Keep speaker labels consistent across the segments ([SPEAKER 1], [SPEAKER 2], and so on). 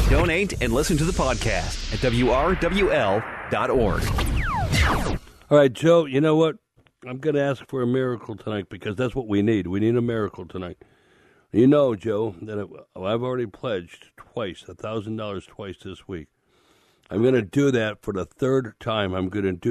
[SPEAKER 1] Donate and listen to the podcast at WRWL.org.
[SPEAKER 2] All right, Joe, you know what? I'm going to ask for a miracle tonight because that's what we need. We need a miracle tonight. You know, Joe, that I've already pledged twice, $1,000 twice this week. I'm going to do that for the third time. And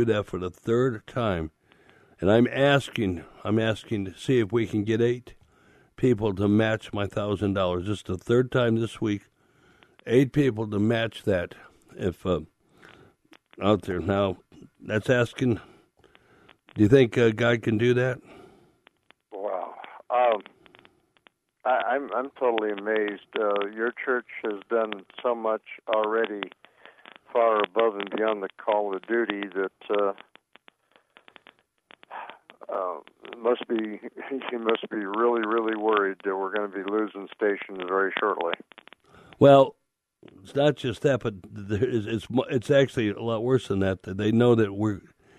[SPEAKER 2] I'm asking to see if we can get 8 people to match my $1,000. This is the third time this week. 8 people to match that if out there. Now, that's asking, do you think God can do that?
[SPEAKER 3] Wow. I'm totally amazed. Your church has done so much already, far above and beyond the call of duty, that you must be really, really worried that we're going to be losing stations very shortly.
[SPEAKER 2] Well, it's not just that, but it's actually a lot worse than that. They know that we're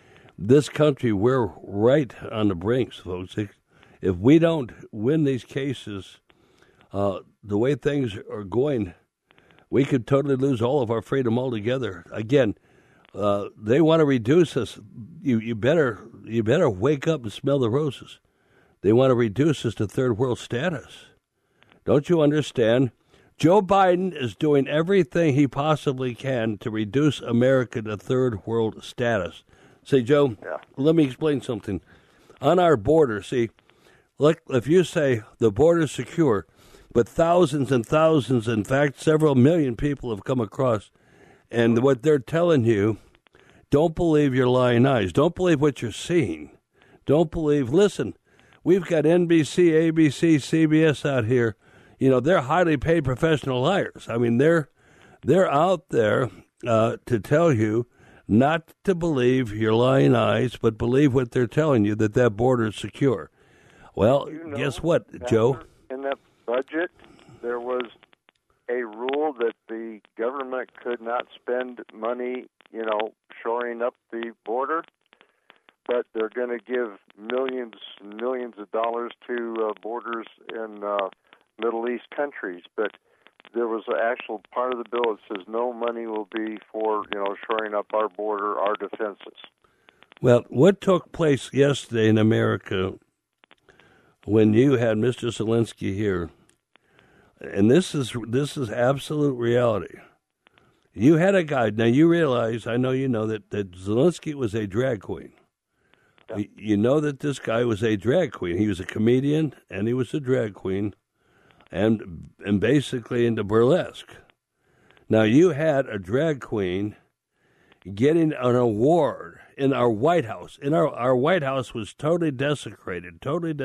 [SPEAKER 2] right on the brinks, folks. If we don't win these cases, the way things are going, we could totally lose all of our freedom altogether. Again, they want to reduce us. You better wake up and smell the roses. They want to reduce us to third world status. Don't you understand? Joe Biden is doing everything he possibly can to reduce America to third world status. Say, Joe, Let me explain something. On our border, see, look, if you say the border's secure, but thousands and thousands, in fact, several million people have come across, and what they're telling you, don't believe your lying eyes. Don't believe what you're seeing. Don't believe, listen, we've got NBC, ABC, CBS out here. You know, they're highly paid professional liars. I mean, they're out there to tell you not to believe your lying eyes, but believe what they're telling you, that border is secure. Well, guess what, Joe?
[SPEAKER 3] In that budget, there was a rule that the government could not spend money, shoring up the border, but they're going to give millions and millions of dollars to borders in Middle East countries. But there was an actual part of the bill that says no money will be for, shoring up our border, our defenses.
[SPEAKER 2] Well, what took place yesterday in America when you had Mr. Zelensky here, and this is absolute reality. You had a guy, now you realize, I know you know, that Zelensky was a drag queen. Yeah. You know that this guy was a drag queen. He was a comedian, and he was a drag queen, and basically into burlesque. Now, you had a drag queen getting an award in our White House. Our White House was totally desecrated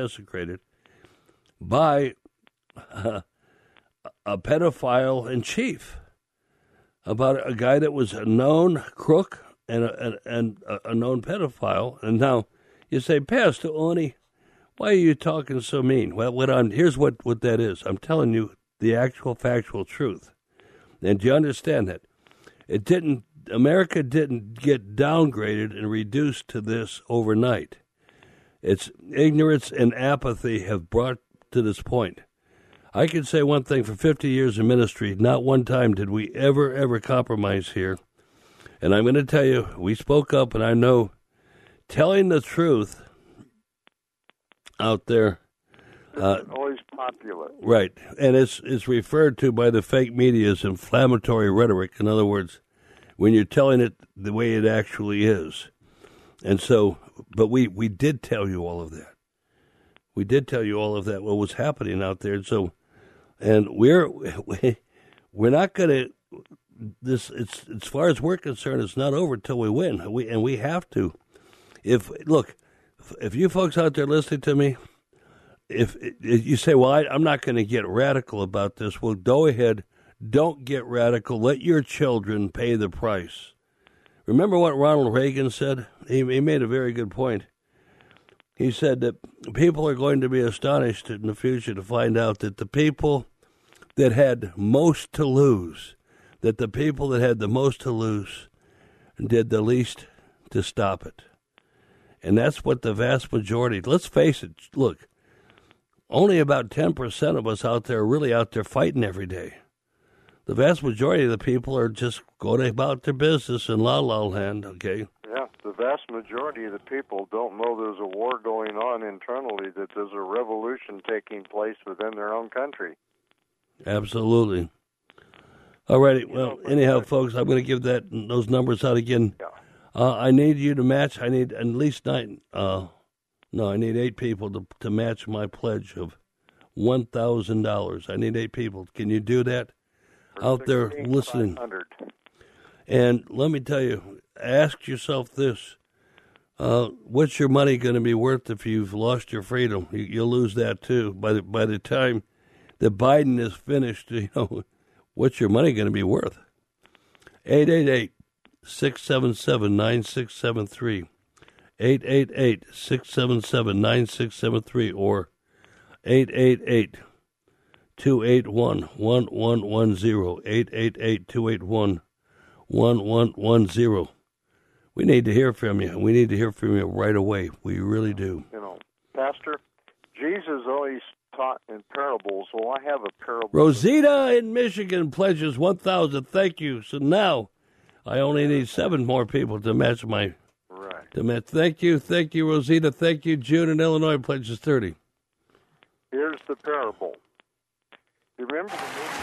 [SPEAKER 2] by a pedophile in chief, about a guy that was a known crook and a known pedophile. And now you say, Pastor Oni, why are you talking so mean? Well, here's what that is. I'm telling you the actual factual truth. And do you understand that? America didn't get downgraded and reduced to this overnight. It's ignorance and apathy have brought to this point. I can say one thing, for 50 years in ministry, not one time did we ever compromise here. And I'm going to tell you, we spoke up, and I know telling the truth out there
[SPEAKER 3] always popular.
[SPEAKER 2] Right. And it's referred to by the fake media as inflammatory rhetoric. In other words, when you're telling it the way it actually is. And so, but we did tell you all of that. We did tell you all of that, what was happening out there. And we're not going to, it's as far as we're concerned, it's not over till we win. We have to. If you folks out there listening to me, if you say, well, I'm not going to get radical about this, well, go ahead. Don't get radical. Let your children pay the price. Remember what Ronald Reagan said? He made a very good point. He said that people are going to be astonished in the future to find out that the people that had most to lose, did the least to stop it. And that's what the vast majority, let's face it, look, only about 10% of us out there are really out there fighting every day. the vast majority of the people are just going about their business in la la land, okay?
[SPEAKER 3] Yeah, the vast majority of the people don't know there's a war going on internally, that there's a revolution taking place within their own country.
[SPEAKER 2] Absolutely. All righty. Well, anyhow, folks, I'm going to give those numbers out again.
[SPEAKER 3] Yeah.
[SPEAKER 2] I need you to match. I need at least I need 8 people to match my pledge of $1,000. I need 8 people. Can you do that? Out there listening? And let me tell you, ask yourself this. What's your money going to be worth if you've lost your freedom? You'll lose that too. By the time that Biden is finished, what's your money going to be worth? 888-677-9673. 888-677-9673 or 888-281-1110. 888-281-1110. We need to hear from you. We need to hear from you right away. We really do.
[SPEAKER 3] Pastor, Jesus always taught in parables. Well, I have a parable.
[SPEAKER 2] Rosita in Michigan pledges $1,000. Thank you. So now I only need 7 more people to match my.
[SPEAKER 3] Right.
[SPEAKER 2] To match. Thank you, Rosita. Thank you, June in Illinois pledges 30.
[SPEAKER 3] Here's the parable. You remember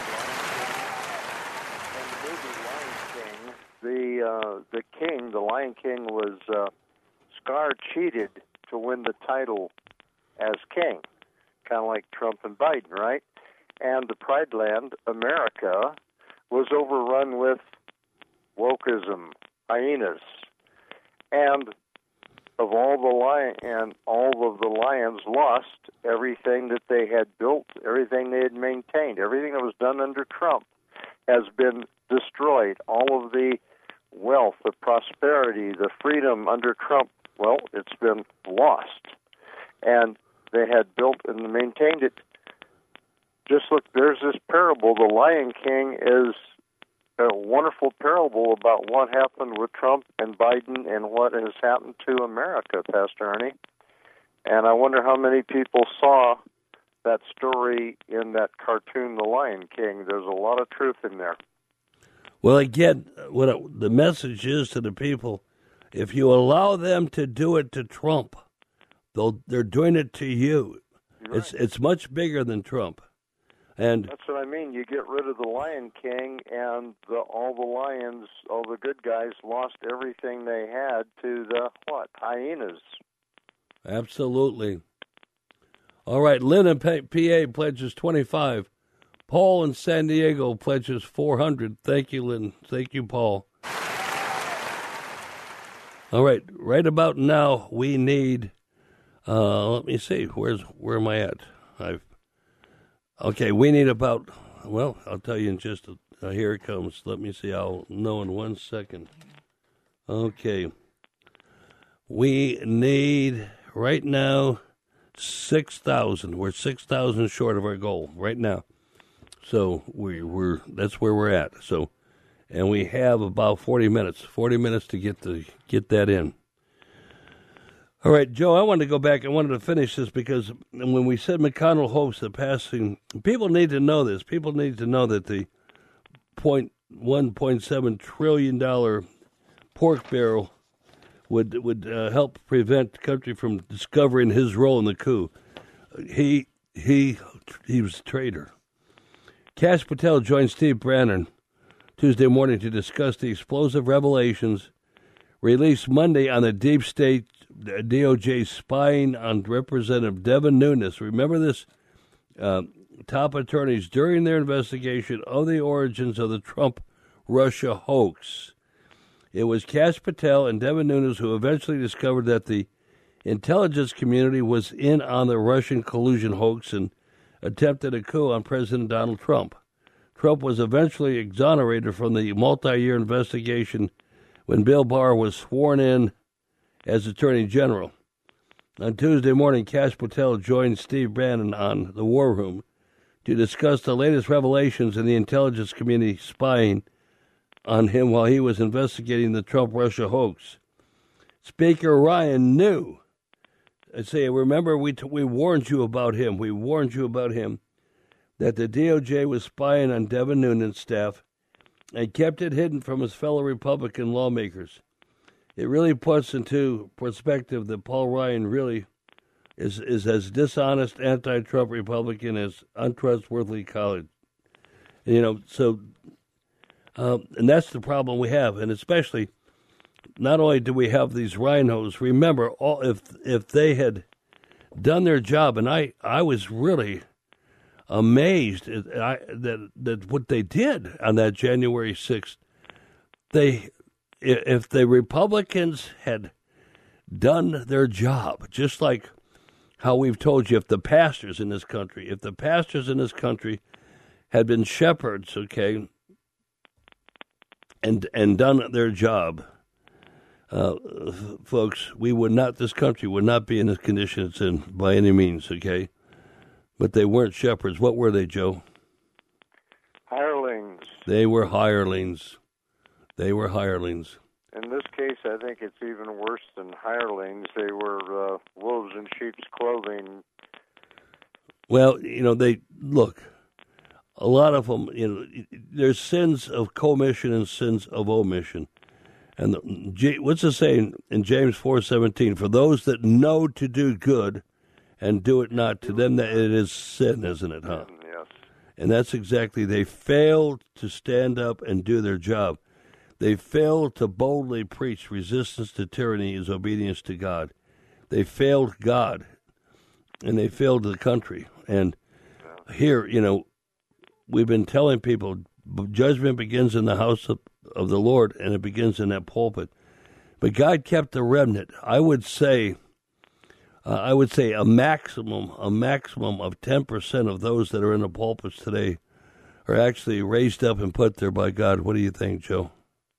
[SPEAKER 3] the movie the Lion King was Scar cheated to win the title as king, kind of like Trump and Biden, right? And the Pride Land, America, was overrun with wokeism, hyenas, and all of the lions lost everything that they had built, everything they had maintained, everything that was done under Trump has been destroyed. All of the wealth, the prosperity, the freedom under Trump, well, it's been lost. And they had built and maintained it. Just look, there's this parable. The Lion King is a wonderful parable about what happened with Trump and Biden and what has happened to America, Pastor Ernie. And I wonder how many people saw that story in that cartoon, The Lion King. There's a lot of truth in there.
[SPEAKER 2] Well, again, the message is to the people, if you allow them to do it to Trump, they're doing it to you.
[SPEAKER 3] Right.
[SPEAKER 2] It's much bigger than Trump. And
[SPEAKER 3] that's what I mean. You get rid of the Lion King, and all the lions, all the good guys, lost everything they had to the hyenas.
[SPEAKER 2] Absolutely. All right, Lynn in PA pledges 25. Paul in San Diego pledges 400. Thank you, Lynn. Thank you, Paul. All right, right about now we need. Let me see. Where am I at? Okay, we need about. Well, I'll tell you in just. Here it comes. Let me see. I'll know in 1 second. Okay. We need right now 6,000. We're 6,000 short of our goal right now. So that's where we're at. So, and we have about 40 minutes. 40 minutes to get that in. All right, Joe, I wanted to go back. I wanted to finish this because when we said McConnell hopes the passing, people need to know this. People need to know that the $1.7 trillion pork barrel would help prevent the country from discovering his role in the coup. He was a traitor. Kash Patel joined Steve Bannon Tuesday morning to discuss the explosive revelations released Monday on the deep state DOJ spying on Representative Devin Nunes. Remember this? Top attorneys during their investigation of the origins of the Trump-Russia hoax. It was Kash Patel and Devin Nunes who eventually discovered that the intelligence community was in on the Russian collusion hoax and attempted a coup on President Donald Trump. Trump was eventually exonerated from the multi-year investigation when Bill Barr was sworn in as Attorney General. On Tuesday morning, Kash Patel joined Steve Bannon on the War Room to discuss the latest revelations in the intelligence community spying on him while he was investigating the Trump-Russia hoax. Speaker Ryan knew. I say, remember, we warned you about him. We warned you about him. that the DOJ was spying on Devin Nunes' staff and kept it hidden from his fellow Republican lawmakers. It really puts into perspective that Paul Ryan really is as dishonest anti-Trump Republican as untrustworthy college. And that's the problem we have. And especially, not only do we have these rhinos, remember, if they had done their job, and I was really amazed that what they did on that January 6th, if the Republicans had done their job, just like how we've told you, if the pastors in this country had been shepherds, okay, and done their job, folks, this country would not be in this condition it's in by any means, okay? But they weren't shepherds. What were they, Joe?
[SPEAKER 3] Hirelings.
[SPEAKER 2] They were hirelings.
[SPEAKER 3] In this case, I think it's even worse than hirelings. They were wolves in sheep's clothing.
[SPEAKER 2] Well, they look. A lot of them, there's sins of commission and sins of omission. And what's the saying in James 4:17? For those that know to do good and do it not, to them that it is sin, isn't it, huh?
[SPEAKER 3] Yes.
[SPEAKER 2] And that's exactly, they failed to stand up and do their job. They failed to boldly preach resistance to tyranny is obedience to God. They failed God, and they failed the country. And here, we've been telling people judgment begins in the house of the Lord, and it begins in that pulpit. But God kept the remnant. I would say a maximum of 10% of those that are in the pulpits today are actually raised up and put there by God. What do you think, Joe?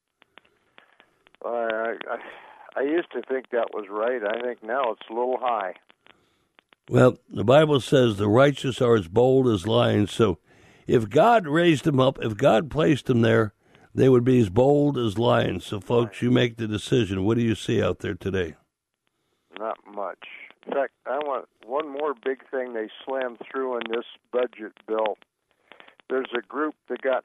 [SPEAKER 3] I used to think that was right. I think now it's a little high.
[SPEAKER 2] Well, the Bible says the righteous are as bold as lions. So if God raised them up, if God placed them there, they would be as bold as lions. So, folks, you make the decision. What do you see out there today?
[SPEAKER 3] Not much. In fact, I want one more big thing they slammed through in this budget bill. There's a group that got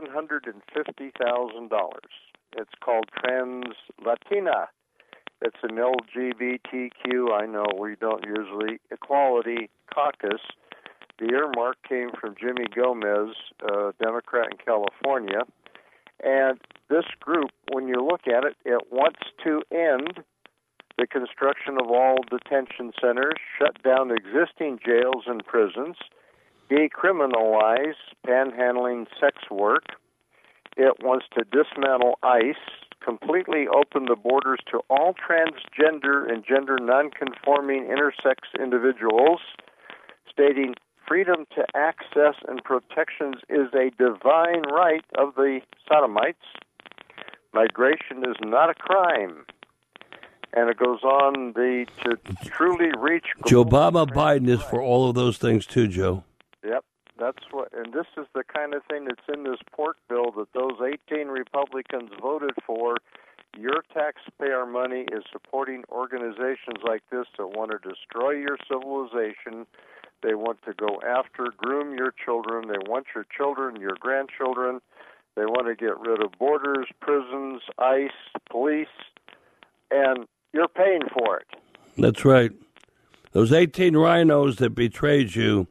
[SPEAKER 3] $750,000. It's called Trans Latina. It's an LGBTQ, I know we don't usually, Equality Caucus. The earmark came from Jimmy Gomez, a Democrat in California. And this group, when you look at it, it wants to end the construction of all detention centers, shut down existing jails and prisons, decriminalize panhandling sex work. It wants to dismantle ICE, completely open the borders to all transgender and gender nonconforming intersex individuals, stating freedom to access and protections is a divine right of the sodomites. Migration is not a crime. And it goes on to truly reach...
[SPEAKER 2] Joe Biden is for all of those things too, Joe.
[SPEAKER 3] Yep, that's what... And this is the kind of thing that's in this pork bill that those 18 Republicans voted for. Your taxpayer money is supporting organizations like this that want to destroy your civilization. They want to go after, groom your children. They want your children, your grandchildren. They want to get rid of borders, prisons, ICE, police, and you're paying for it.
[SPEAKER 2] That's right. Those 18 rhinos that betrayed you,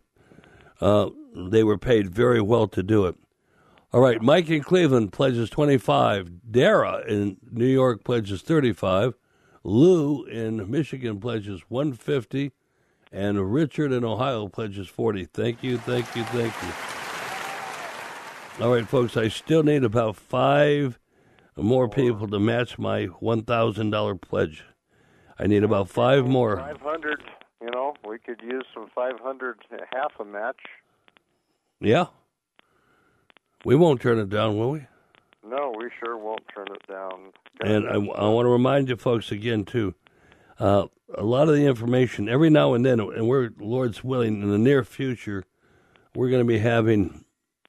[SPEAKER 2] they were paid very well to do it. All right, Mike in Cleveland pledges 25. Dara in New York pledges 35. Lou in Michigan pledges 150. And Richard in Ohio pledges 40. Thank you. All right, folks, I still need about 5 more people to match my $1,000 pledge. I need about 5 more.
[SPEAKER 3] 500, we could use some 500, half a match.
[SPEAKER 2] Yeah. We won't turn it down, will we?
[SPEAKER 3] No, we sure won't turn it down.
[SPEAKER 2] And I want to remind you folks again, too, a lot of the information, every now and then, and we're, Lord's willing, in the near future, we're going to be having,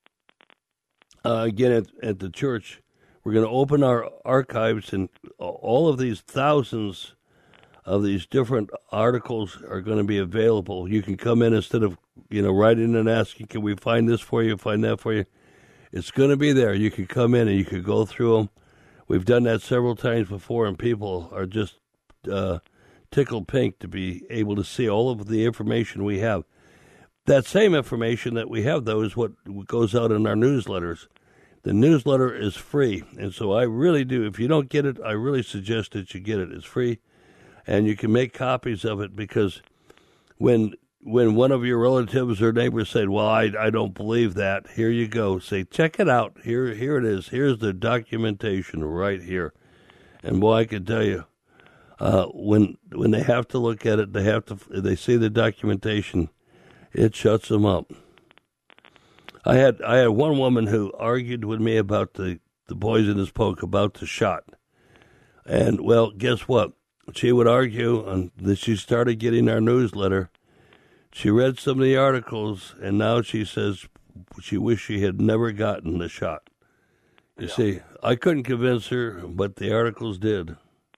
[SPEAKER 2] again, at the church, we're going to open our archives, and all of these thousands of these different articles are going to be available. You can come in instead of, writing and asking, can we find this for you, find that for you? It's going to be there. You can come in and you can go through them. We've done that several times before, and people are just tickled pink to be able to see all of the information we have. That same information that we have, though, is what goes out in our newsletters. The newsletter is free, and so I really do. If you don't get it, I really suggest that you get it. It's free, and you can make copies of it, because when one of your relatives or neighbors said, well, I don't believe that, here you go. Say, check it out. Here it is. Here's the documentation right here. And boy, I can tell you, when they have to look at it, they see the documentation, it shuts them up. I had one woman who argued with me about the poisonous poke, about the shot. And, well, guess what? She would argue, and she started getting our newsletter. She read some of the articles, and now she says she wished she had never gotten the shot. You see, I couldn't convince her, but the articles did.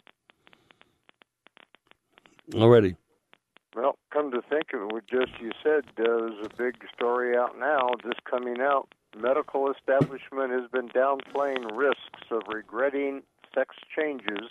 [SPEAKER 2] Already.
[SPEAKER 3] Well, come to think of it, you said there's a big story out now, just coming out. Medical establishment has been downplaying risks of regretting sex changes.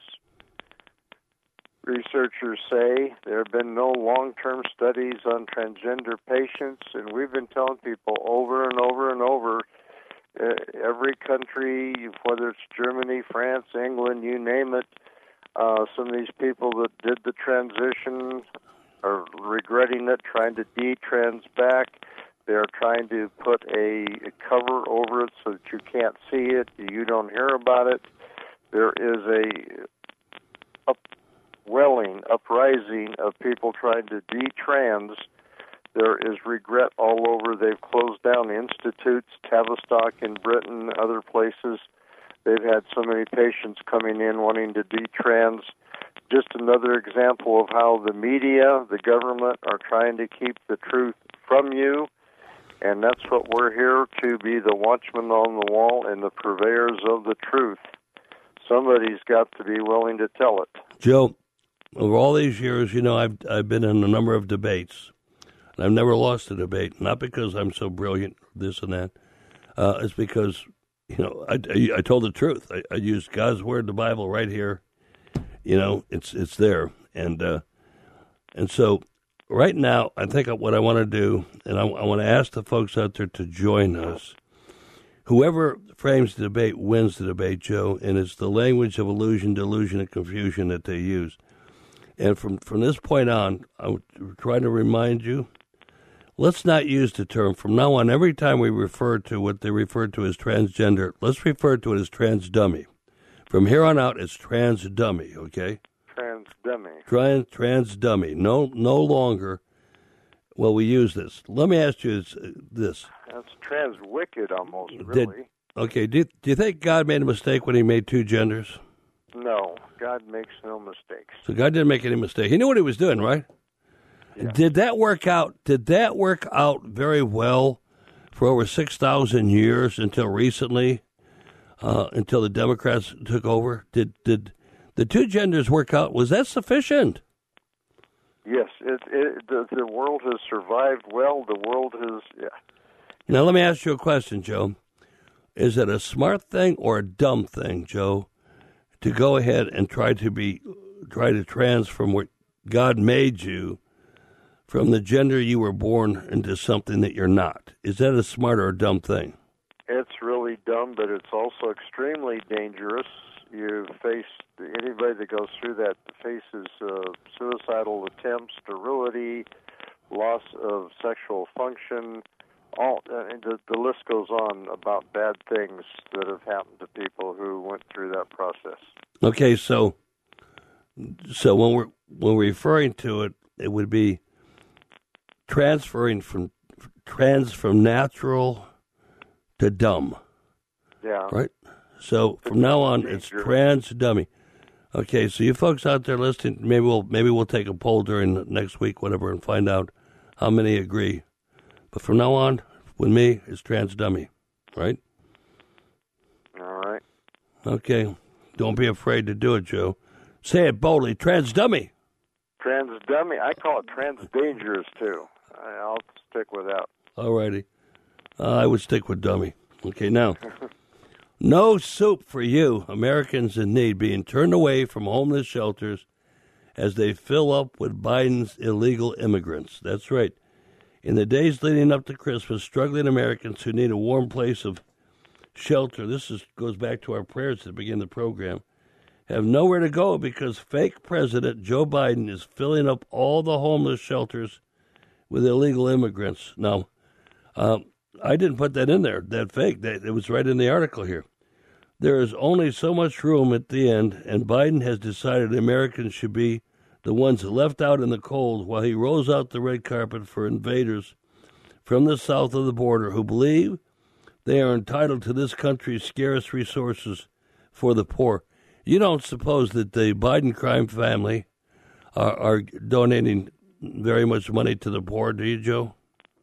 [SPEAKER 3] Researchers say there have been no long-term studies on transgender patients, and we've been telling people over and over and over, every country, whether it's Germany, France, England, you name it, some of these people that did the transition are regretting it, trying to de-trans back. They're trying to put a cover over it so that you can't see it, you don't hear about it. There is a uprising of people trying to de-trans. There is regret all over. They've closed down institutes, Tavistock in Britain, other places. They've had so many patients coming in wanting to de-trans. Just another example of how the media, the government, are trying to keep the truth from you. And that's what we're here to be, the watchmen on the wall and the purveyors of the truth. Somebody's got to be willing to tell it.
[SPEAKER 2] Joe, over all these years, I've been in a number of debates, and I've never lost a debate. Not because I'm so brilliant, this and that. It's because, I told the truth. I used God's word, the Bible, right here. It's there, and so right now, I think what I want to do, and I want to ask the folks out there to join us. Whoever frames the debate wins the debate, Joe, and it's the language of illusion, delusion, and confusion that they use. And from this point on, I'm trying to remind you, let's not use the term. From now on, every time we refer to what they refer to as transgender, let's refer to it as trans dummy. From here on out, it's trans dummy, okay?
[SPEAKER 3] Trans dummy.
[SPEAKER 2] Trans dummy. No longer will we use this. Let me ask you this.
[SPEAKER 3] That's trans wicked almost, really.
[SPEAKER 2] Do you think God made a mistake when he made two genders?
[SPEAKER 3] No, God makes no mistakes.
[SPEAKER 2] So God didn't make any mistake. He knew what he was doing, right?
[SPEAKER 3] Yeah.
[SPEAKER 2] Did that work out? Did that work out very well for over 6,000 years until recently, until the Democrats took over? Did the two genders work out? Was that sufficient?
[SPEAKER 3] Yes, the world has survived well. The world has, yeah.
[SPEAKER 2] Now let me ask you a question, Joe. Is it a smart thing or a dumb thing, Joe, to go ahead and try to transform what God made you from the gender you were born into something that you're not? Is that a smart or a dumb thing?
[SPEAKER 3] It's really dumb, but it's also extremely dangerous. You face, anybody that goes through that faces suicidal attempts, sterility, loss of sexual function. The list goes on about bad things that have happened to people who went through that process. Okay,
[SPEAKER 2] so when we're referring to it, it would be transferring from natural to dumb.
[SPEAKER 3] Yeah.
[SPEAKER 2] Right? So from now on, it's trans dummy. Okay, so you folks out there listening, maybe we'll take a poll during next week, whatever, and find out how many agree. But from now on, with me, it's trans dummy, right?
[SPEAKER 3] All right.
[SPEAKER 2] Okay, don't be afraid to do it, Joe. Say it boldly, trans dummy.
[SPEAKER 3] Trans-dummy. I call it trans-dangerous, too. I'll stick with that.
[SPEAKER 2] All righty. I would stick with dummy. Okay, now, no soup for you, Americans in need, being turned away from homeless shelters as they fill up with Biden's illegal immigrants. That's right. In the days leading up to Christmas, struggling Americans who need a warm place of shelter, goes back to our prayers at the beginning of the program, have nowhere to go because fake President Joe Biden is filling up all the homeless shelters with illegal immigrants. Now, I didn't put that in there, that fake. It was right in the article here. There is only so much room at the end, and Biden has decided Americans should be the ones left out in the cold while he rolls out the red carpet for invaders from the south of the border who believe they are entitled to this country's scarce resources for the poor. You don't suppose that the Biden crime family are donating very much money to the poor, do you, Joe?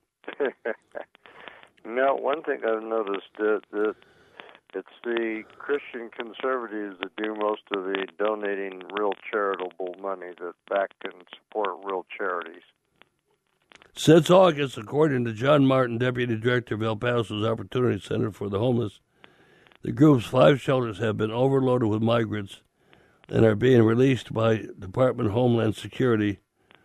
[SPEAKER 3] No, one thing I've noticed that it's the Christian conservatives that do most of the donating real charitable money that back and support real charities.
[SPEAKER 2] Since August, according to John Martin, Deputy Director of El Paso's Opportunity Center for the Homeless, the group's 5 shelters have been overloaded with migrants and are being released by Department of Homeland Security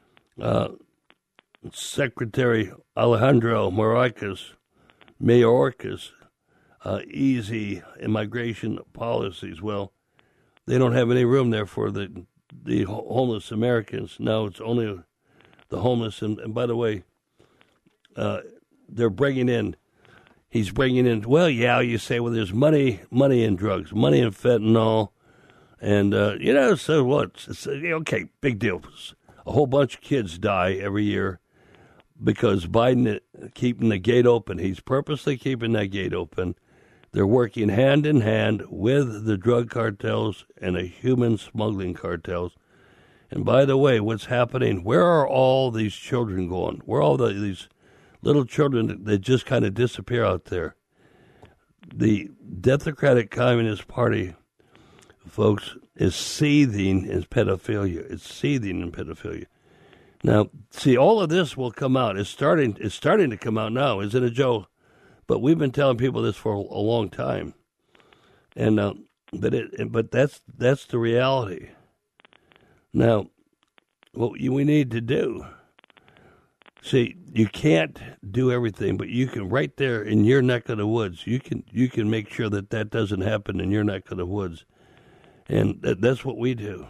[SPEAKER 2] Secretary Alejandro Mayorkas easy immigration policies. Well, they don't have any room there for the homeless Americans. Now it's only the homeless. And by the way, they're bringing in. He's bringing in. Well, yeah, you say, well, there's money in drugs, money in fentanyl, and so what? Okay, big deal. A whole bunch of kids die every year because Biden keeping the gate open. He's purposely keeping that gate open. They're working hand in hand with the drug cartels and the human smuggling cartels. And by the way, what's happening? Where are all these children going? Where are all these little children that just kind of disappear out there? The Democratic Communist Party, folks, is seething in pedophilia. It's seething in pedophilia. Now, see, all of this will come out. It's starting to come out now, isn't it, Joe? But we've been telling people this for a long time, and but that's the reality. Now, what we need to do. See, you can't do everything, but you can right there in your neck of the woods. You can make sure that doesn't happen in your neck of the woods, and that's what we do.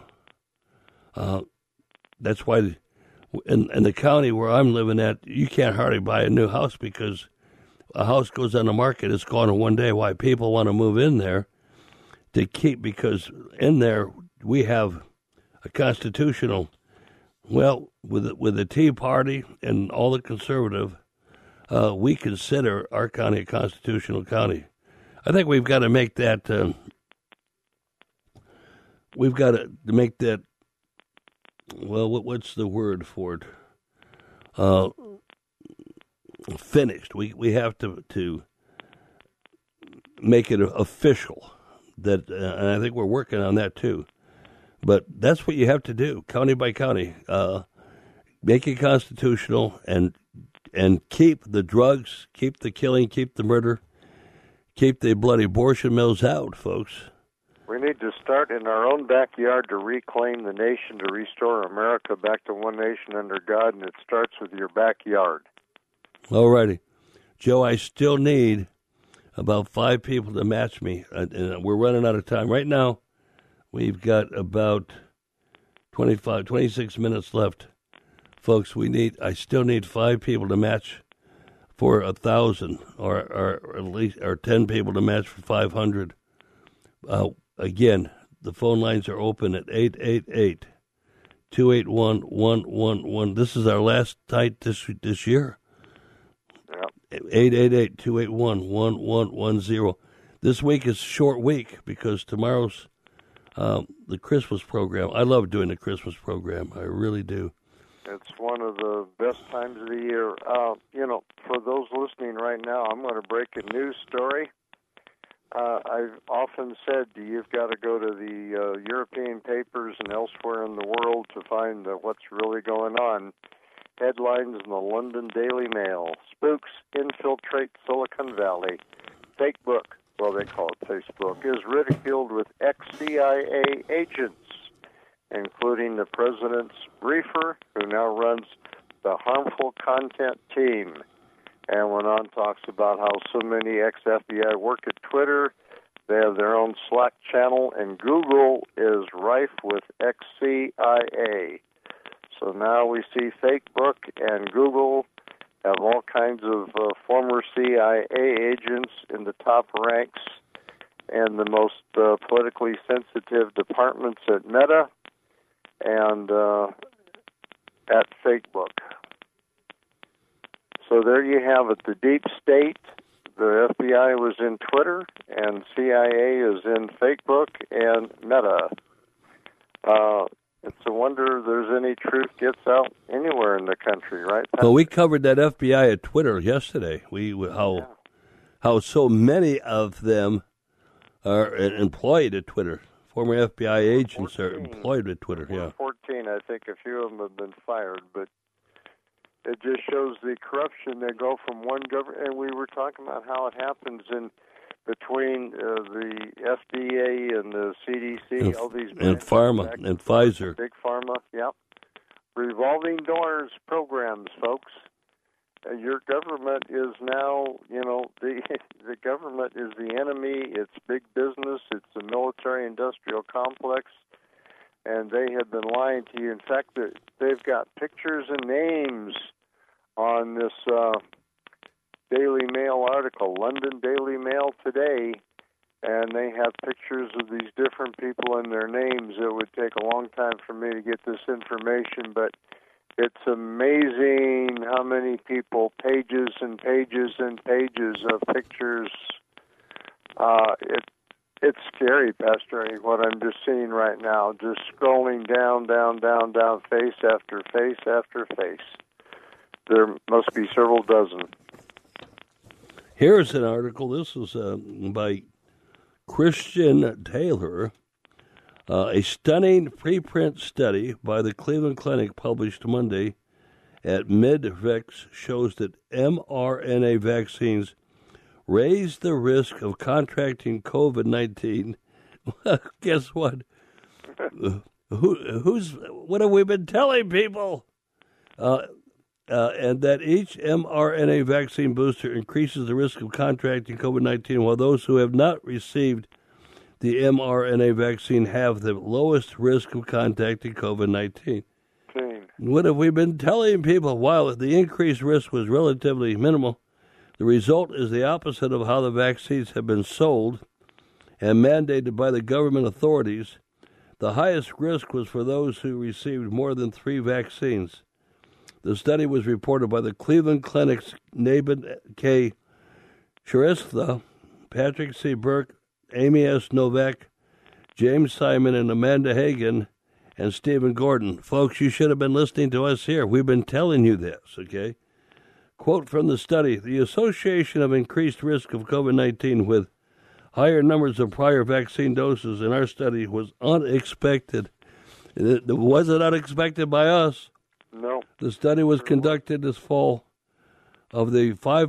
[SPEAKER 2] That's why, in the county where I'm living at, you can't hardly buy a new house because a house goes on the market, it's gone in one day. Why people want to move in there to keep, because in there we have a constitutional. Well, with the Tea Party and all the conservative, we consider our county a constitutional county. I think we've got to make that. We've got to make that. Well, what's the word for it? Finished. We have to make it official. That, and I think we're working on that too. But that's what you have to do, county by county. Make it constitutional and keep the drugs, keep the killing, keep the murder, keep the bloody abortion mills out, folks.
[SPEAKER 3] We need to start in our own backyard to reclaim the nation, to restore America back to one nation under God, and it starts with your backyard. All
[SPEAKER 2] righty. Joe, I still need about 5 people to match me, and we're running out of time. Right now, we've got about 26 minutes left. Folks, I still need 5 people to match for 1,000, or at least, or 10 people to match for 500. Again, the phone lines are open at 888-281-111. This is our last night this year. 888-281-1110. This week is a short week because tomorrow's the Christmas program. I love doing the Christmas program. I really do.
[SPEAKER 3] It's one of the best times of the year. For those listening right now, I'm going to break a news story. I've often said you've got to go to the European papers and elsewhere in the world to find what's really going on. Headlines in the London Daily Mail: Spooks infiltrate Silicon Valley. Fake book, well, they call it Facebook, is ridiculed with ex-CIA agents, including the president's briefer, who now runs the harmful content team. And went on, talks about how so many ex-FBI work at Twitter. They have their own Slack channel, and Google is rife with ex-CIA. So now we see Facebook and Google have all kinds of former CIA agents in the top ranks and the most politically sensitive departments at Meta and at Facebook. So there you have it, the deep state. The FBI was in Twitter, and CIA is in Facebook and Meta. It's a wonder there's any truth gets out anywhere in the country, right?
[SPEAKER 2] Well, we covered that FBI at Twitter yesterday. How so many of them are employed at Twitter. Former FBI agents are employed at Twitter. Yeah,
[SPEAKER 3] 14. I think a few of them have been fired, but it just shows the corruption. They go from one government, and we were talking about how it happens in between the FDA and the CDC, all these
[SPEAKER 2] and pharma and Pfizer,
[SPEAKER 3] big pharma. Yep, revolving doors programs, folks. Your government is now, the government is the enemy. It's big business. It's the military-industrial complex, and they have been lying to you. In fact, they've got pictures and names on this Daily Mail article, London Daily Mail today, and they have pictures of these different people and their names. It would take a long time for me to get this information, but it's amazing how many people, pages and pages and pages of pictures. It's scary, Pastor, what I'm just seeing right now, just scrolling down, face after face after face. There must be several dozen.
[SPEAKER 2] Here's an article. This is by Christian Taylor. A stunning preprint study by the Cleveland Clinic published Monday at MedVex shows that mRNA vaccines raise the risk of contracting COVID-19. Guess what? What have we been telling people? And that each mRNA vaccine booster increases the risk of contracting COVID-19, while those who have not received the mRNA vaccine have the lowest risk of contracting COVID-19. What have we been telling people? While the increased risk was relatively minimal, the result is the opposite of how the vaccines have been sold and mandated by the government authorities. The highest risk was for those who received more than 3 vaccines. The study was reported by the Cleveland Clinic's Nabin K. Shrestha, Patrick C. Burke, Amy S. Novak, James Simon, and Amanda Hagen, and Stephen Gordon. Folks, you should have been listening to us here. We've been telling you this, okay? Quote from the study: the association of increased risk of COVID-19 with higher numbers of prior vaccine doses in our study was unexpected. It wasn't unexpected by us.
[SPEAKER 3] No.
[SPEAKER 2] The study was conducted this fall of the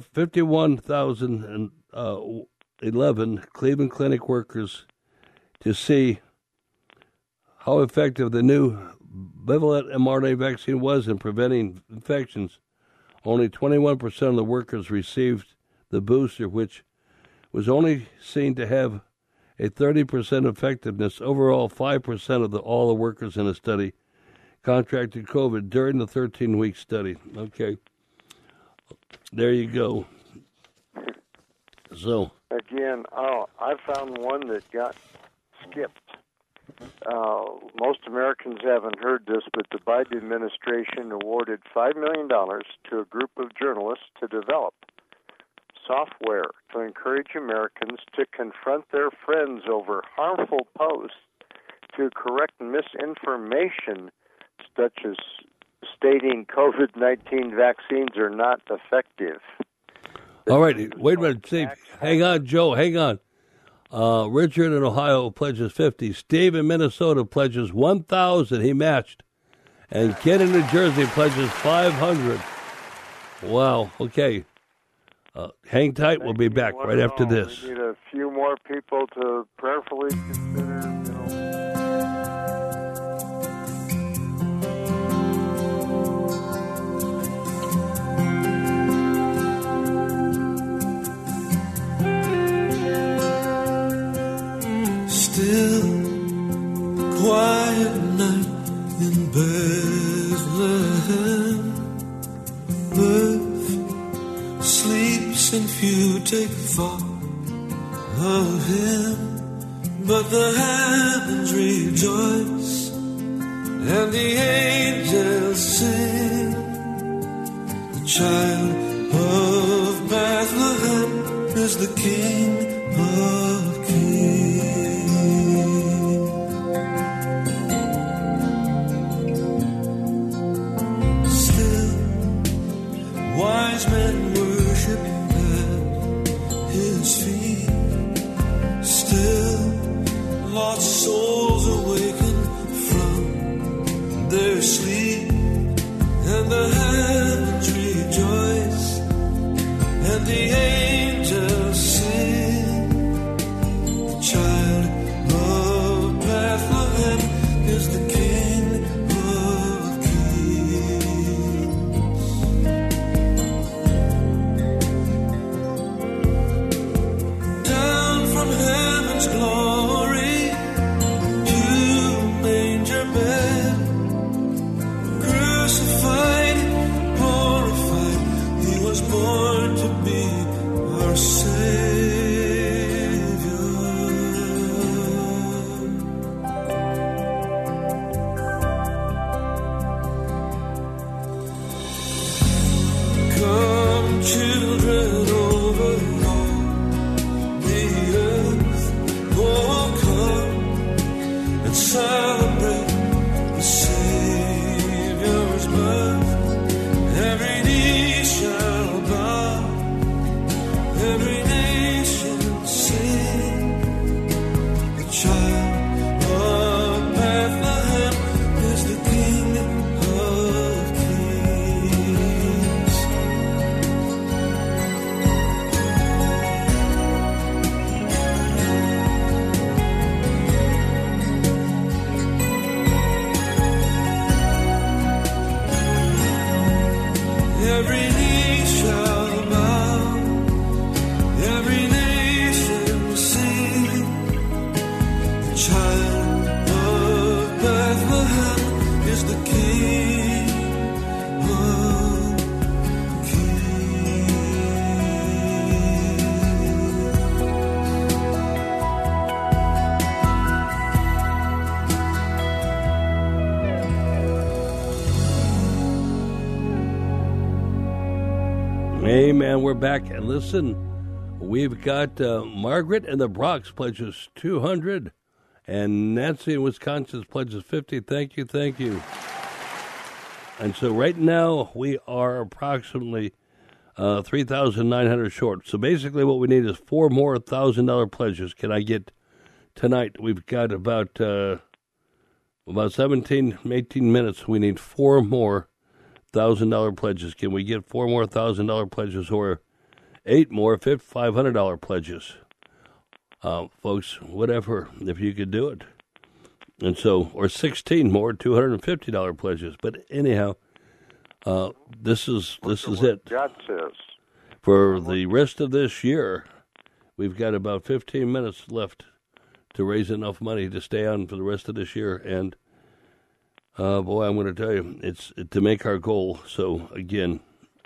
[SPEAKER 2] 51,011 Cleveland Clinic workers to see how effective the new bivalent mRNA vaccine was in preventing infections. Only 21% of the workers received the booster, which was only seen to have a 30% effectiveness. Overall, 5% of all the workers in the study contracted COVID during the 13-week study. Okay. There you go. So
[SPEAKER 3] again, I found one that got skipped. Most Americans haven't heard this, but the Biden administration awarded $5 million to a group of journalists to develop software to encourage Americans to confront their friends over harmful posts to correct misinformation, such as stating COVID-19 vaccines are not effective.
[SPEAKER 2] All right, wait a minute. Hang on, Joe, hang on. Richard in Ohio pledges 50. Steve in Minnesota pledges 1,000. He matched. And Ken in New Jersey pledges 500. Wow. Okay. Hang tight. We'll be back right after this.
[SPEAKER 3] We need a few more people to prayerfully consider,
[SPEAKER 4] Still, quiet night in Bethlehem. Birth sleeps and few take thought of him, but the heavens rejoice and the angels sing. The child of Bethlehem is the King of Kings. Wise men worship at his feet. Still, lost souls awaken from their sleep, and the heavens rejoice, and the angels sing. The child of Bethlehem is the King of Kings. Down from heaven's glory to manger bed, crucified, glorified, he was born to be our Savior. Come, children, over all the earth, oh come and celebrate the Savior's birth. Every knee shall bow, every nation sing. The child of Bethlehem is the King of Kings. Every knee shall bow, every nation sing. The child of Bethlehem is the King of Kings.
[SPEAKER 2] Amen. We're back. And listen, we've got Margaret in the Bronx pledges 200, and Nancy in Wisconsin pledges 50. Thank you. Thank you. And so right now we are approximately 3,900 short. So basically what we need is four more $1,000 pledges. Can I get tonight? We've got about 17, 18 minutes. We need four more $1,000 pledges. Can we get four more $1,000 pledges, or 8 more $500 pledges? Folks, whatever, if you could do it. And so, or 16 more $250 pledges. But anyhow, this is it.
[SPEAKER 3] God says.
[SPEAKER 2] For the rest of this year, we've got about 15 minutes left to raise enough money to stay on for the rest of this year. And boy, I'm going to tell you, it's to make our goal. So again,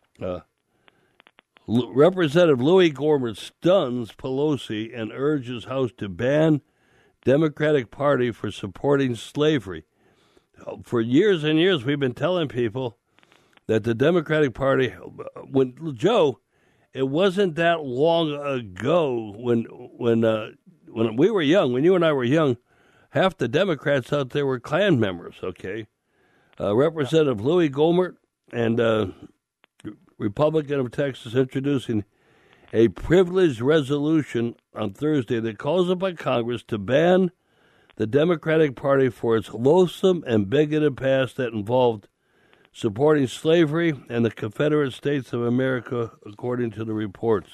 [SPEAKER 2] Representative Louis Gohmert stuns Pelosi and urges House to ban Democratic Party for supporting slavery. For years and years, we've been telling people that the Democratic Party, when Joe, it wasn't that long ago when we were young, when you and I were young, half the Democrats out there were Klan members, okay? Representative Louis Gohmert and Republican of Texas introducing a privileged resolution on Thursday that calls upon Congress to ban the Democratic Party for its loathsome and bigoted past that involved supporting slavery and the Confederate States of America, according to the reports.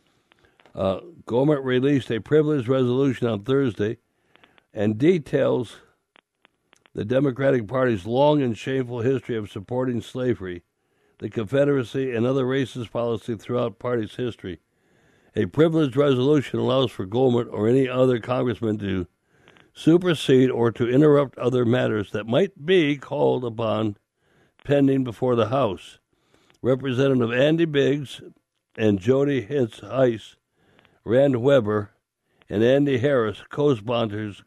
[SPEAKER 2] Gohmert released a privileged resolution on Thursday and details the Democratic Party's long and shameful history of supporting slavery, the Confederacy, and other racist policy throughout party's history. A privileged resolution allows for Gohmert or any other congressman to supersede or to interrupt other matters that might be called upon pending before the House. Representative Andy Biggs and Jody Hice, Rand Weber, and Andy Harris co-sponsors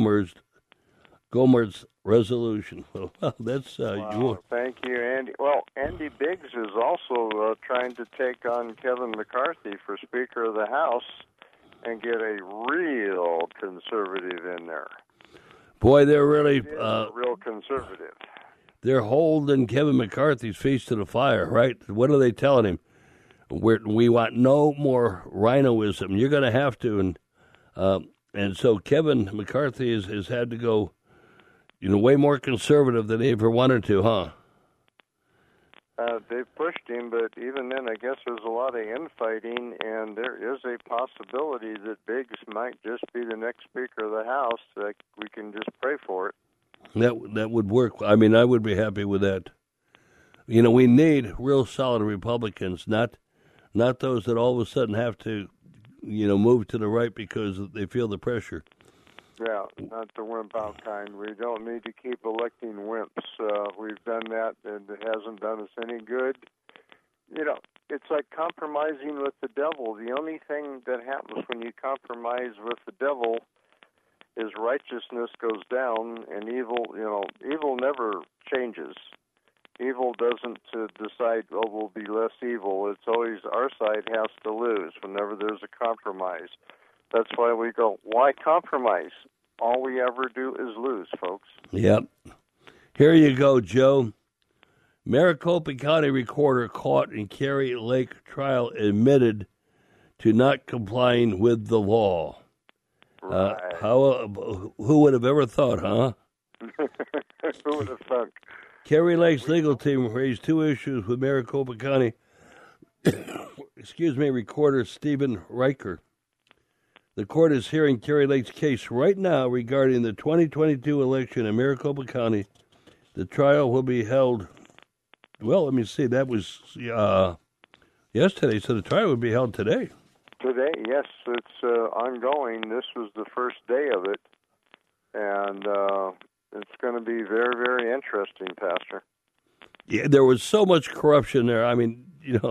[SPEAKER 2] Gohmert's resolution. Well, that's
[SPEAKER 3] wow, thank you, Andy. Well, Andy Biggs is also trying to take on Kevin McCarthy for Speaker of the House and get a real conservative in there.
[SPEAKER 2] Boy, they're really
[SPEAKER 3] real conservative.
[SPEAKER 2] They're holding Kevin McCarthy's feet to the fire, right? What are they telling him? We want no more rhinoism. You're going to have to, and so Kevin McCarthy has had to go, way more conservative than he ever wanted to, huh?
[SPEAKER 3] They've pushed him, but even then, I guess there's a lot of infighting, and there is a possibility that Biggs might just be the next Speaker of the House. We can just pray for it.
[SPEAKER 2] That would work. I mean, I would be happy with that. We need real solid Republicans, not those that all of a sudden have to, move to the right because they feel the pressure.
[SPEAKER 3] Yeah, not the wimp out kind. We don't need to keep electing wimps. We've done that, and it hasn't done us any good. It's like compromising with the devil. The only thing that happens when you compromise with the devil is righteousness goes down, and evil never changes. Evil doesn't decide, we'll be less evil. It's always our side has to lose whenever there's a compromise. That's why we go, why compromise? All we ever do is lose, folks.
[SPEAKER 2] Yep. Here you go, Joe. Maricopa County recorder caught in Kerry Lake trial admitted to not complying with the law.
[SPEAKER 3] Right.
[SPEAKER 2] Who would have ever thought, huh?
[SPEAKER 3] Who would have thought?
[SPEAKER 2] Kerry Lake's legal team raised two issues with Maricopa County, recorder Stephen Riker. The court is hearing Kerry Lake's case right now regarding the 2022 election in Maricopa County. The trial will be held, let me see, that was yesterday, so the trial will be held today.
[SPEAKER 3] Today, yes, it's ongoing. This was the first day of it, and it's going to be very, very interesting, Pastor.
[SPEAKER 2] Yeah, there was so much corruption there. I mean,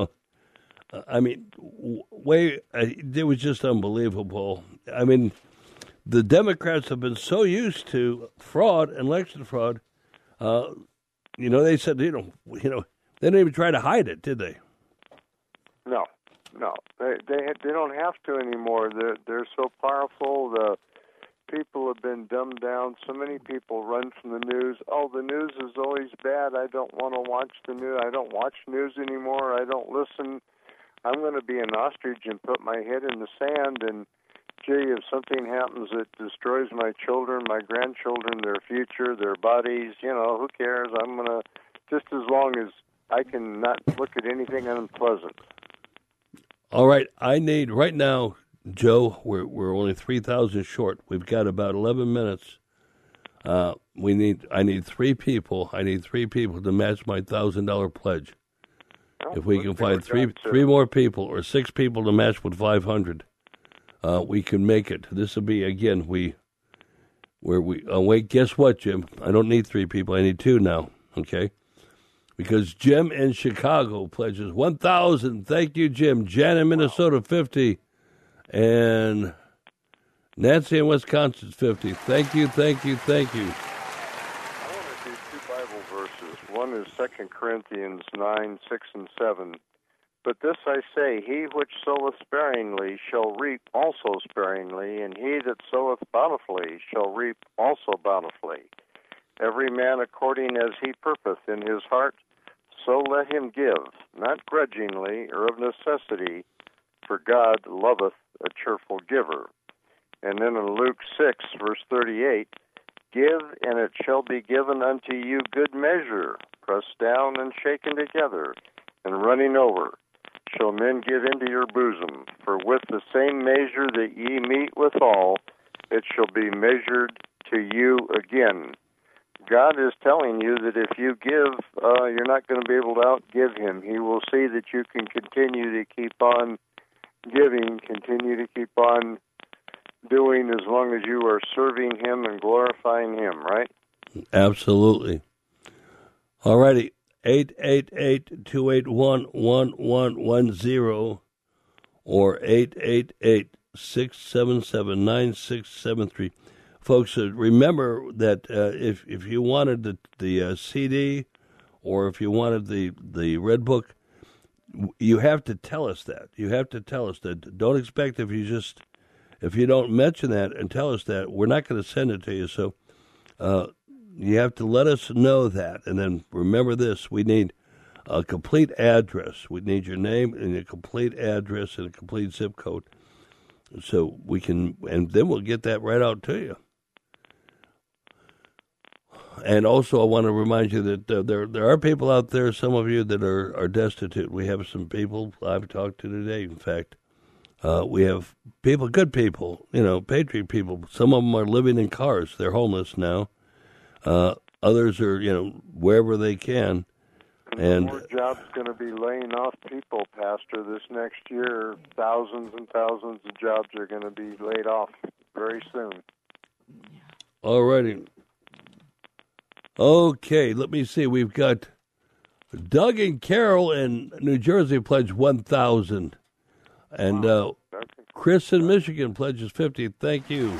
[SPEAKER 2] it was just unbelievable. I mean, the Democrats have been so used to fraud, election fraud. They said, they didn't even try to hide it, did they?
[SPEAKER 3] No, they don't have to anymore. They're so powerful. The people have been dumbed down. So many people run from the news. Oh, the news is always bad. I don't want to watch the news. I don't watch news anymore. I don't listen. I'm going to be an ostrich and put my head in the sand. And gee, if something happens that destroys my children, my grandchildren, their future, their bodies, who cares? I'm going to, just as long as I can not look at anything unpleasant.
[SPEAKER 2] All right, I need right now, Joe. We're only 3,000 short. We've got about 11 minutes. I need three people. I need three people to match my $1,000 pledge.
[SPEAKER 3] Well,
[SPEAKER 2] if we can find three more people or six people to match with 500, we can make it. This will be again. Wait. Guess what, Jim? I don't need three people. I need two now. Okay. Because Jim in Chicago pledges 1,000. Thank you, Jim. Jan in Minnesota, 50. And Nancy in Wisconsin, 50. Thank you.
[SPEAKER 3] I want to do two Bible verses. One is 2 Corinthians 9, 6, and 7. But this I say, he which soweth sparingly shall reap also sparingly, and he that soweth bountifully shall reap also bountifully. Every man according as he purposeth in his heart, so let him give, not grudgingly or of necessity, for God loveth a cheerful giver. And then in Luke 6, verse 38, give, and it shall be given unto you good measure, pressed down and shaken together, and running over, shall men give into your bosom. For with the same measure that ye meet withal, it shall be measured to you again. God is telling you that if you give, you're not going to be able to outgive him. He will see that you can continue to keep on giving, continue to keep on doing as long as you are serving him and glorifying him, right?
[SPEAKER 2] Absolutely. All righty. 888-281-1110 or 888-677-9673. Folks, remember that if you wanted the CD or if you wanted the Red Book, you have to tell us that. You have to tell us that. Don't expect if you don't mention that and tell us that, we're not going to send it to you. So you have to let us know that. And then remember this, we need a complete address. We need your name and a complete address and a complete zip code. So we can, and then we'll get that right out to you. And also, I want to remind you that there are people out there, some of you that are destitute. We have some people I've talked to today, in fact. We have people, good people, patriot people. Some of them are living in cars. They're homeless now. Others are, wherever they can. And
[SPEAKER 3] more jobs going to be laying off people, Pastor, this next year. Thousands and thousands of jobs are going to be laid off very soon.
[SPEAKER 2] All righty. Okay, let me see. We've got Doug and Carol in New Jersey pledge 1,000. And Chris in Michigan pledges 50. Thank you.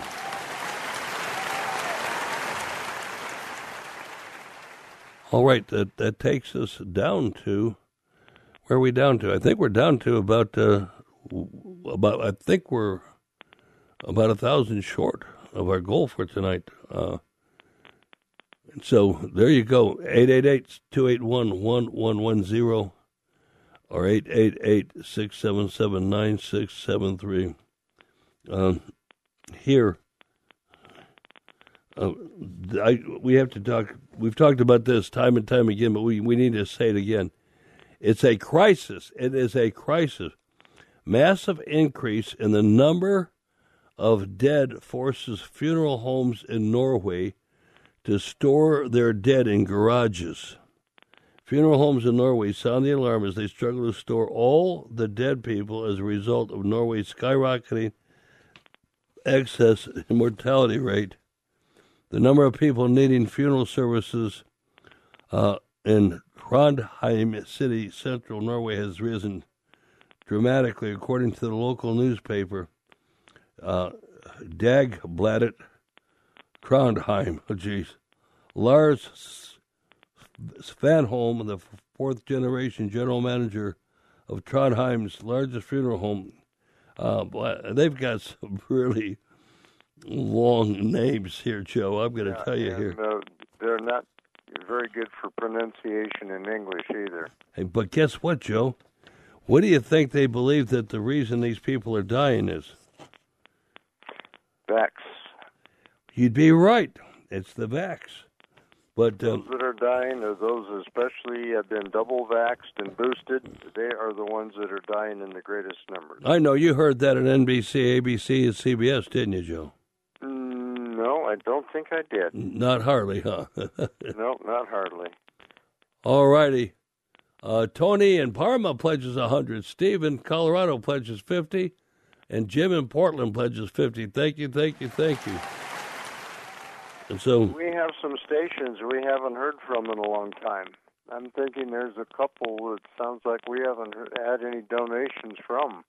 [SPEAKER 2] All right, that takes us down to, where are we down to? I think we're down to about I think we're about 1,000 short of our goal for tonight. So there you go, 888-281-1110 or 888-677-9673. Here, we have to talk. We've talked about this time and time again, but we need to say it again. It's a crisis. It is a crisis. Massive increase in the number of dead forces funeral homes in Norway to store their dead in garages. Funeral homes in Norway sound the alarm as they struggle to store all the dead people as a result of Norway's skyrocketing excess mortality rate. The number of people needing funeral services in Trondheim city, central Norway, has risen dramatically, according to the local newspaper, Dagbladet Trondheim. Oh, geez. Lars Svanholm, the fourth-generation general manager of Trondheim's largest funeral home, they've got some really long names here, Joe. I'm going to tell you here.
[SPEAKER 3] They're not very good for pronunciation in English either.
[SPEAKER 2] Hey, but guess what, Joe? What do you think they believe that the reason these people are dying is?
[SPEAKER 3] Vax.
[SPEAKER 2] You'd be right. It's the vax. But
[SPEAKER 3] those that are dying are those especially have been double vaxxed and boosted. They are the ones that are dying in the greatest numbers.
[SPEAKER 2] I know. You heard that on NBC, ABC, and CBS, didn't you, Joe?
[SPEAKER 3] No, I don't think I did.
[SPEAKER 2] Not hardly, huh?
[SPEAKER 3] No, not hardly.
[SPEAKER 2] All righty. Tony in Parma pledges 100. Steve in Colorado pledges 50. And Jim in Portland pledges 50. Thank you, thank you, thank you. And so
[SPEAKER 3] we have some stations we haven't heard from in a long time. I'm thinking there's a couple that sounds like we haven't had any donations from.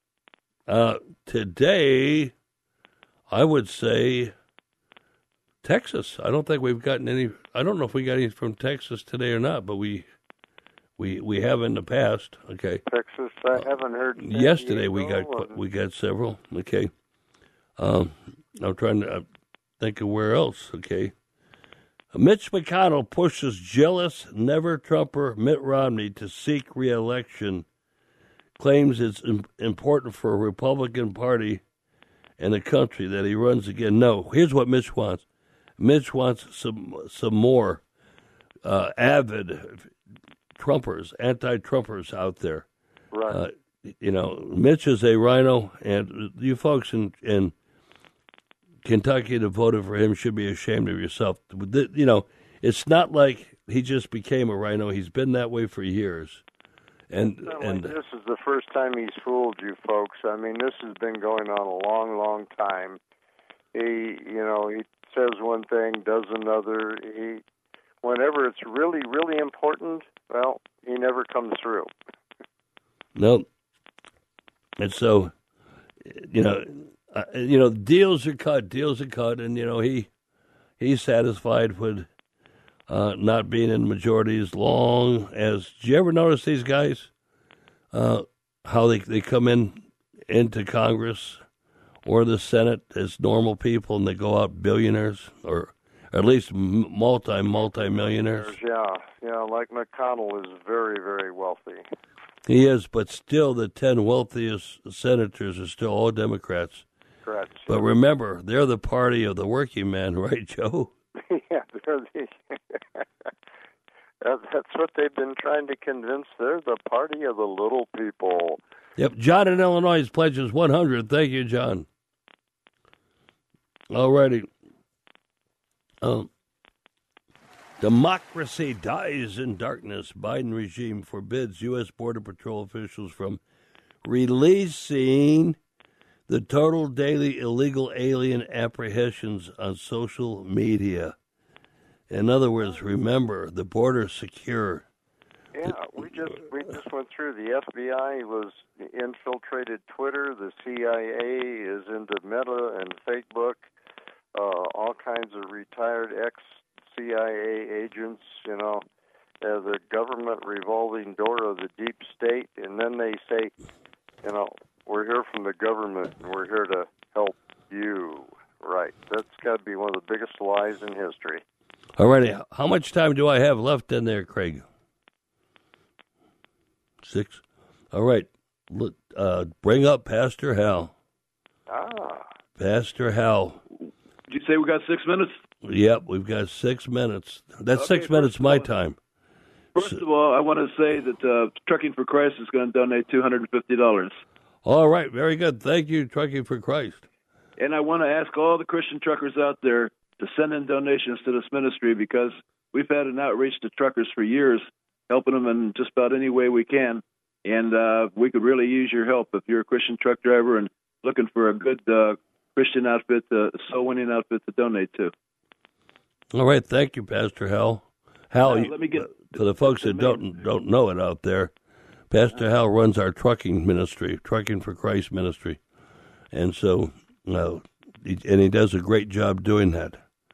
[SPEAKER 2] Today, I would say Texas. I don't think we've gotten any. I don't know if we got any from Texas today or not, but we have in the past. Okay.
[SPEAKER 3] Texas, I haven't heard.
[SPEAKER 2] Yesterday we got several. Okay. I'm trying to think of where else. Okay. Mitch McConnell pushes jealous never-Trumper Mitt Romney to seek re-election. claims it's important for a Republican Party and the country that he runs again. No, here's what Mitch wants. Mitch wants some more avid Trumpers, anti-Trumpers out there.
[SPEAKER 3] Right.
[SPEAKER 2] Mitch is a rhino, and you folks in Kentucky that voted for him should be ashamed of yourself. It's not like he just became a rhino. He's been that way for years. And
[SPEAKER 3] this is the first time he's fooled you folks. I mean, this has been going on a long, long time. He says one thing, does another. Whenever it's really, really important, well, he never comes through.
[SPEAKER 2] No. And so, deals are cut, and he's satisfied with not being in the majority as long as. Did you ever notice these guys? How they come into Congress or the Senate as normal people, and they go out billionaires or at least multi-millionaires.
[SPEAKER 3] Yeah, like McConnell is very, very wealthy.
[SPEAKER 2] He is, but still the 10 wealthiest senators are still all Democrats.
[SPEAKER 3] Correct.
[SPEAKER 2] But remember, they're the party of the working man, right, Joe?
[SPEAKER 3] Yeah, that's what they've been trying to convince. They're the party of the little people.
[SPEAKER 2] Yep. John in Illinois pledges 100. Thank you, John. All righty. Democracy dies in darkness. Biden regime forbids U.S. Border Patrol officials from releasing the total daily illegal alien apprehensions on social media. In other words, remember, the border's secure.
[SPEAKER 3] Yeah, we just went through. The FBI was infiltrated Twitter. The CIA is into Meta and Facebook. All kinds of retired ex-CIA agents, the government revolving door of the deep state. And then they say, we're here from the government and we're here to help you. Right. That's got to be one of the biggest lies in history.
[SPEAKER 2] All righty. How much time do I have left in there, Craig? 6. All right. Bring up Pastor Hal. Pastor Hal.
[SPEAKER 5] Did you say we got 6 minutes?
[SPEAKER 2] Yep, we've got 6 minutes. That's
[SPEAKER 5] okay,
[SPEAKER 2] 6 minutes my time.
[SPEAKER 5] First of all, I want to say that Trucking for Christ is going to donate $250.
[SPEAKER 2] All right, very good. Thank you, Trucking for Christ.
[SPEAKER 5] And I want to ask all the Christian truckers out there to send in donations to this ministry, because we've had an outreach to truckers for years, helping them in just about any way we can. And we could really use your help if you're a Christian truck driver and looking for a good Christian outfit, soul-winning outfit to donate to.
[SPEAKER 2] All right, thank you, Pastor Hal. Hal,
[SPEAKER 5] let me get
[SPEAKER 2] for the folks that don't know it out there, Pastor Hal runs our trucking ministry, Trucking for Christ ministry, and so he does a great job doing that.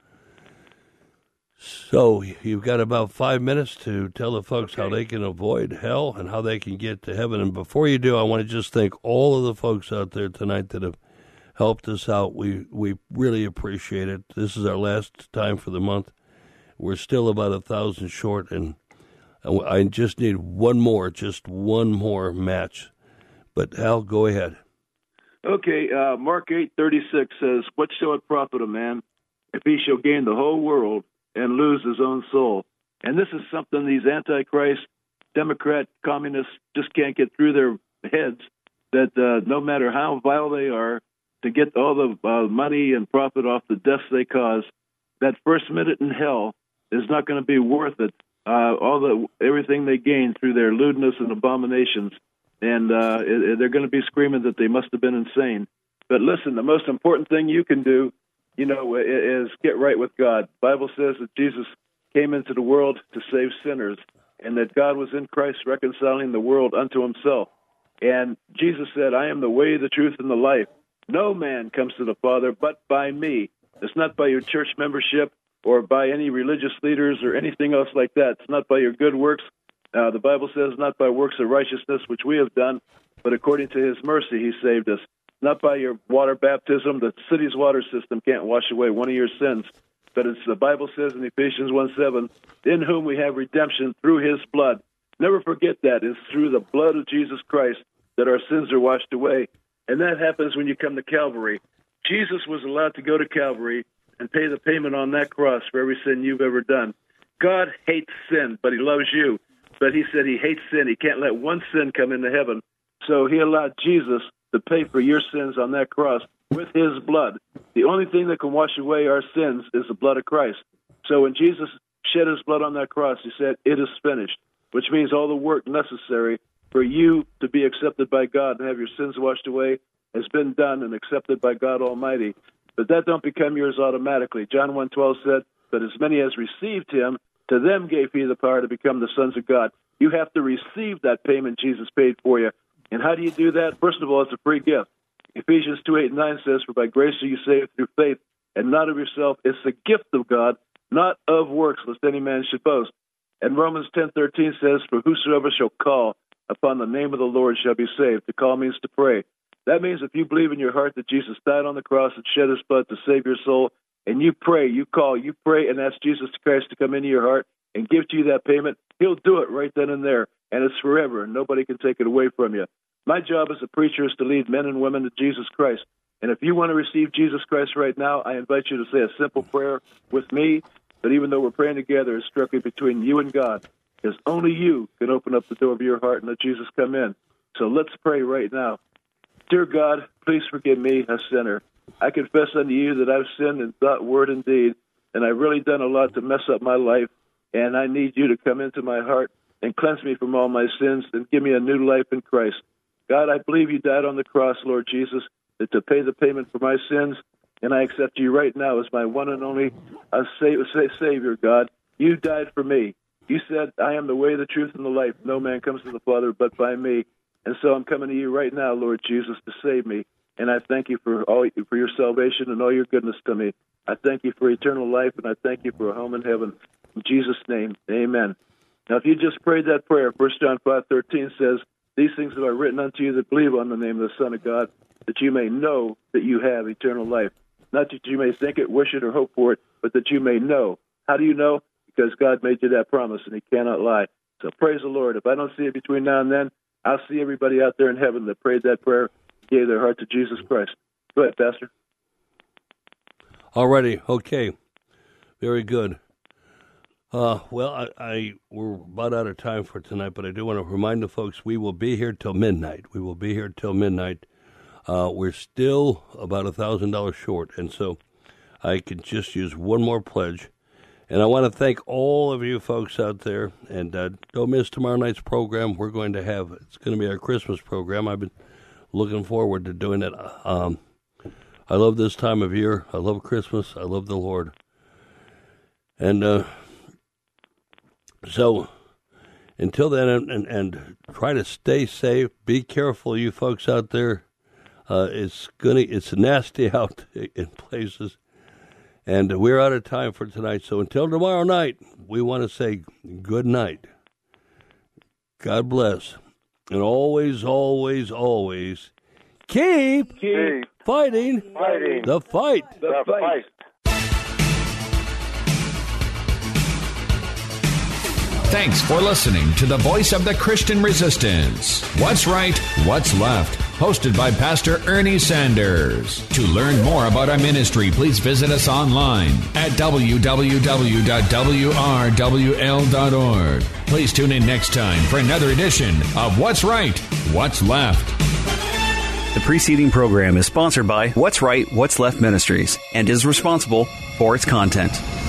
[SPEAKER 2] So you've got about 5 minutes to tell the folks how they can avoid hell and how they can get to heaven. And before you do, I want to just thank all of the folks out there tonight that have helped us out. We really appreciate it. This is our last time for the month. We're still about 1,000 short, and I just need one more match. But Hal, go ahead.
[SPEAKER 5] Okay, Mark 8:36 says, "What shall it profit a man if he shall gain the whole world and lose his own soul?" And this is something these Antichrist, Democrat, communists just can't get through their heads, that no matter how vile they are, to get all the money and profit off the deaths they cause, that first minute in hell is not going to be worth it. Everything they gain through their lewdness and abominations, and they're going to be screaming that they must have been insane. But listen, the most important thing you can do, is get right with God. The Bible says that Jesus came into the world to save sinners, and that God was in Christ reconciling the world unto himself. And Jesus said, "I am the way, the truth, and the life. No man comes to the Father but by me." It's not by your church membership or by any religious leaders or anything else like that. It's not by your good works. The Bible says, not by works of righteousness, which we have done, but according to his mercy he saved us. Not by your water baptism. The city's water system can't wash away one of your sins. But it's the Bible says in Ephesians 1:7, "In whom we have redemption through his blood." Never forget that. It's through the blood of Jesus Christ that our sins are washed away. And that happens when you come to Calvary. Jesus was allowed to go to Calvary and pay the payment on that cross for every sin you've ever done. God hates sin, but he loves you. But he said he hates sin. He can't let one sin come into heaven. So he allowed Jesus to pay for your sins on that cross with his blood. The only thing that can wash away our sins is the blood of Christ. So when Jesus shed his blood on that cross, he said, it is finished, which means all the work necessary for you to be accepted by God and have your sins washed away has been done and accepted by God Almighty. But that don't become yours automatically. John 1:12 said, but as many as received him, to them gave he the power to become the sons of God. You have to receive that payment Jesus paid for you. And how do you do that? First of all, it's a free gift. Ephesians 2:8-9 says, for by grace are you saved through faith, and not of yourself. It's the gift of God, not of works, lest any man should boast. And Romans 10:13 says, for whosoever shall call upon the name of the Lord shall be saved. To call means to pray. That means if you believe in your heart that Jesus died on the cross and shed his blood to save your soul, and you pray, you call, you pray, and ask Jesus Christ to come into your heart and give to you that payment, he'll do it right then and there, and it's forever, and nobody can take it away from you. My job as a preacher is to lead men and women to Jesus Christ. And if you want to receive Jesus Christ right now, I invite you to say a simple prayer with me, but even though we're praying together, it's strictly between you and God, because only you can open up the door of your heart and let Jesus come in. So let's pray right now. Dear God, please forgive me, a sinner. I confess unto you that I've sinned in thought, word, and deed, and I've really done a lot to mess up my life, and I need you to come into my heart and cleanse me from all my sins and give me a new life in Christ. God, I believe you died on the cross, Lord Jesus, to pay the payment for my sins, and I accept you right now as my one and only Savior, God. You died for me. You said, I am the way, the truth, and the life. No man comes to the Father but by me. And so I'm coming to you right now, Lord Jesus, to save me. And I thank you for your salvation and all your goodness to me. I thank you for eternal life, and I thank you for a home in heaven. In Jesus' name, amen. Now, if you just prayed that prayer, 1 John 5:13 says, these things have I written unto you that believe on the name of the Son of God, that you may know that you have eternal life. Not that you may think it, wish it, or hope for it, but that you may know. How do you know? Because God made you that promise, and he cannot lie. So praise the Lord. If I don't see it between now and then, I'll see everybody out there in heaven that prayed that prayer, gave their heart to Jesus Christ. Go ahead, Pastor.
[SPEAKER 2] All righty. Okay. Very good. Well, we're about out of time for tonight, but I do want to remind the folks we will be here till midnight. We're still about $1,000 short, and so I could just use one more pledge. And I want to thank all of you folks out there, and don't miss tomorrow night's program. It's going to be our Christmas program. I've been looking forward to doing it. I love this time of year. I love Christmas. I love the Lord. And so until then, and try to stay safe. Be careful, you folks out there. It's nasty out in places. And we're out of time for tonight. So until tomorrow night, we want to say good night. God bless. And always, always, always keep fighting the fight.
[SPEAKER 3] The fight.
[SPEAKER 6] Thanks for listening to the Voice of the Christian Resistance. What's Right, What's Left? Hosted by Pastor Ernie Sanders. To learn more about our ministry, please visit us online at www.wrwl.org. Please tune in next time for another edition of What's Right, What's Left.
[SPEAKER 1] The preceding program is sponsored by What's Right, What's Left Ministries and is responsible for its content.